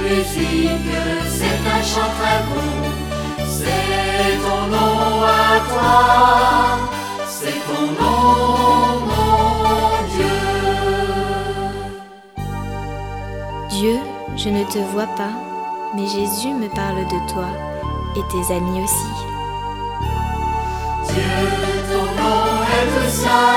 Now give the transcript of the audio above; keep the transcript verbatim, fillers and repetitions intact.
musique, c'est un chant très beau. C'est ton nom à toi, c'est ton nom, mon Dieu. Dieu, je ne te vois pas, mais Jésus me parle de toi et tes amis aussi. Dieu, ton nom est le saint.